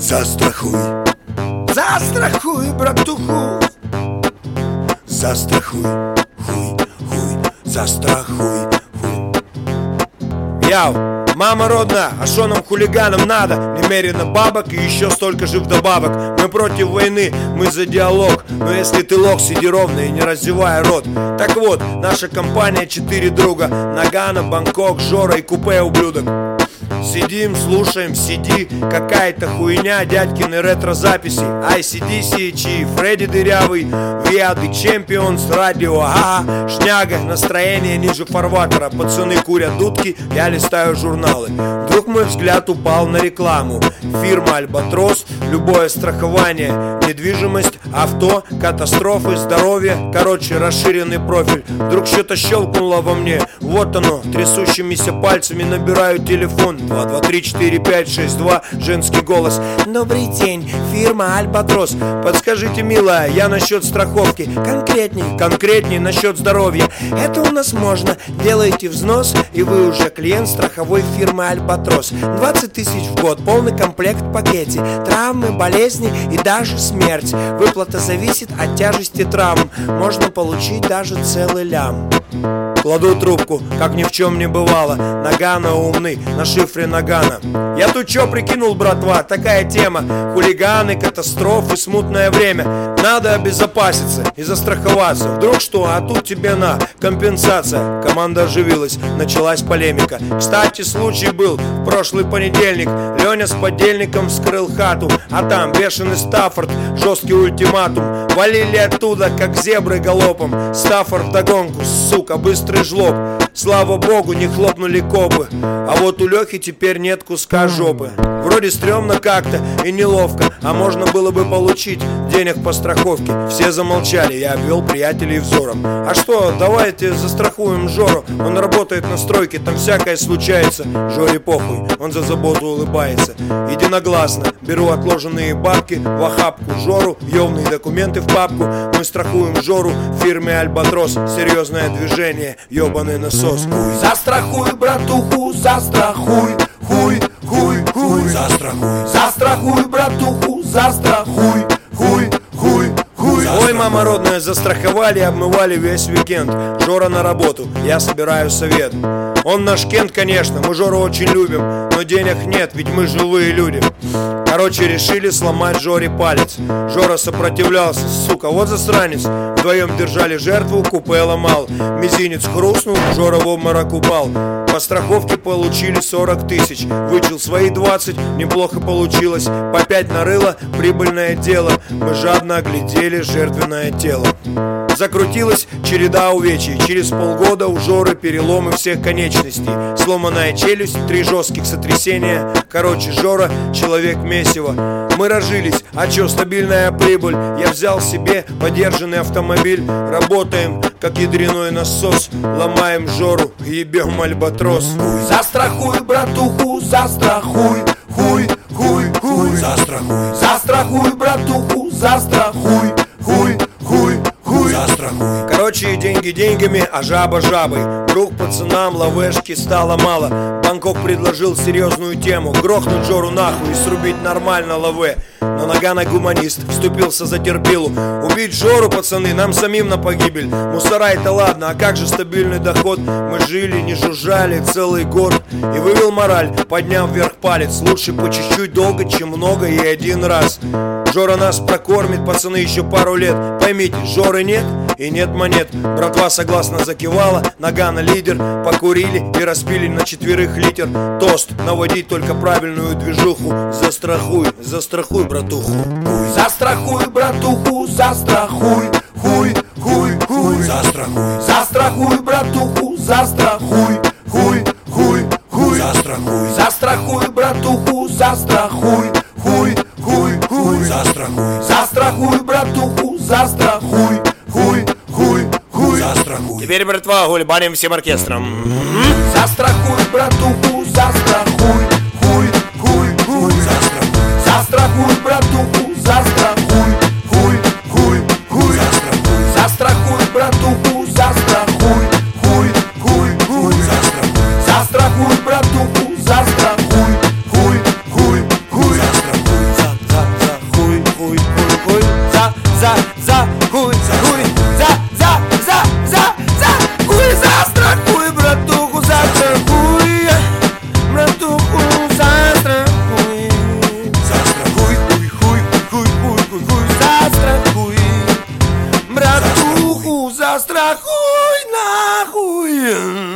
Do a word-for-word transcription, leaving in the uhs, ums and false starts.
Застрахуй, застрахуй, братуху. Застрахуй, хуй, хуй, застрахуй, хуй. Яу, мама родная, а шо нам хулиганам надо? Немерено бабок и еще столько же вдобавок. Мы против войны, мы за диалог. Но если ты лох, сиди ровно и не раздевай рот. Так вот, наша компания четыре друга: Нагано, Бангкок, Жора и Купе ублюдок. Сидим, слушаем, сиди, какая-то хуйня, дядькины ретро-записи, ай си ди си, Чи, Фредди Дырявый, We are the Champions, радио, ага, шняга, настроение ниже фарватера, пацаны курят дудки, я листаю журналы. Вдруг мой взгляд упал на рекламу. Фирма Альбатрос, любое страхование, недвижимость, авто, катастрофы, здоровье, короче, расширенный профиль. Вдруг что-то щелкнуло во мне, вот оно, трясущимися пальцами набираю телефон. Два, два, три, четыре, пять, шесть, два. Женский голос. Добрый день, фирма Альбатрос. Подскажите, милая, я насчет страховки. Конкретней, конкретней насчет здоровья. Это у нас можно. Делаете взнос, и вы уже клиент страховой фирмы Альбатрос. Двадцать тысяч в год, полный комплект в пакете. Травмы, болезни и даже смерть. Выплата зависит от тяжести травм. Можно получить даже целый лям. Кладу трубку, как ни в чем не бывало. Нагано умный, на шифре Нагано. Я тут чё прикинул, братва, такая тема. Хулиганы, катастрофы, смутное время. Надо обезопаситься и застраховаться. Вдруг что, а тут тебе на компенсация. Команда оживилась, началась полемика. Кстати, случай был в прошлый понедельник. Леня с подельником вскрыл хату, а там бешеный Стаффорд, жесткий ультиматум. Валили оттуда, как зебры галопом. Стаффорд вдогонку, сука, быстрый жлоб. Слава богу, не хлопнули копы. А вот у Лехи теперь нет куска жопы. Вроде стрёмно как-то и неловко, а можно было бы получить денег по страховке. Все замолчали, я обвел приятелей взором. А что, давайте застрахуем Жору. Он работает на стройке, там всякое случается. Жоре похуй, он за заботу улыбается. Единогласно беру отложенные бабки в охапку Жору, ёвные документы в папку. Мы страхуем Жору в фирме Альбатрос. Серьезное движение, ёбаный насос. Хуй. Застрахуй, братуху, застрахуй. Хуй, хуй, хуй. Застрахуй, застрахуй, братуху, застрахуй. Хуй, хуй, хуй. Ой, мама родная, застраховали, обмывали весь уикенд. Жора на работу, я собираю совет. Он наш Кент, конечно, мы Жору очень любим, но денег нет, ведь мы живые люди. Короче, решили сломать Жоре палец. Жора сопротивлялся, сука, вот засранец. Вдвоем держали жертву, Купе ломал. Мизинец хрустнул, Жора в обморок упал. По страховке получили сорок тысяч. Вычел свои двадцать, неплохо получилось. По пять нарыло, прибыльное дело. Мы жадно оглядели жертвенное тело. Закрутилась череда увечий. Через полгода у Жоры переломы всех конечностей. Сломанная челюсть, три жестких сотрясения. Короче, Жора человек месиво. Мы разжились, а чё, стабильная прибыль. Я взял себе подержанный автомобиль. Работаем, как ядреной насос. Ломаем Жору, ебем Альбатрос. Хуй. Застрахуй, братуху, застрахуй. Хуй, хуй, хуй. Застрахуй, застрахуй, братуху, застрахуй. Хуй, хуй, хуй. Застрахуй. Короче, деньги деньгами, а жаба жабой. Вдруг пацанам лавешки стало мало. Бангкок предложил серьезную тему: грохнуть Жору нахуй и срубить нормально лаве. Но Нагано гуманист вступился за терпилу. Убить Жору, пацаны, нам самим на погибель. Мусора это ладно, а как же стабильный доход? Мы жили, не жужжали целый год. И вывел мораль, подняв вверх палец. Лучше по чуть-чуть долго, чем много и один раз. Жора нас прокормит, пацаны, еще пару лет. Поймите, Жоры нет и нет монет. Братва согласно закивала, Нагано лидер. Покурили и распили на четверых литр. Тост, наводить только правильную движуху. Застрахуй, застрахуй, братуху. Хуй. Застрахуй, братуху, застрахуй. Хуй, хуй, хуй. Застрахуй, застрахуй, братуху, застрахуй. Хуй, хуй, хуй. Застрахуй, застрахуй, братуху, застрахуй. Хуй, хуй, хуй. Застрахуй, застрахуй, братуху, застрахуй. Хуй, хуй, хуй. Застрахуй. Теперь, братва, гульбаним всем оркестром. Застрахуй, братуху, застрахуй. Хуй, хуй, хуй. Застрахуй, застрахуй, братуху, застрахуй. Хуй, хуй, хуй. Застрахуй, застрахуй, братуху, застрахуй. Хуй, хуй, хуй. Застрахуй, застрахуй, братуху, застрахуй. Хуй, хуй, хуй. Застрахуй. застрахуй нахуй.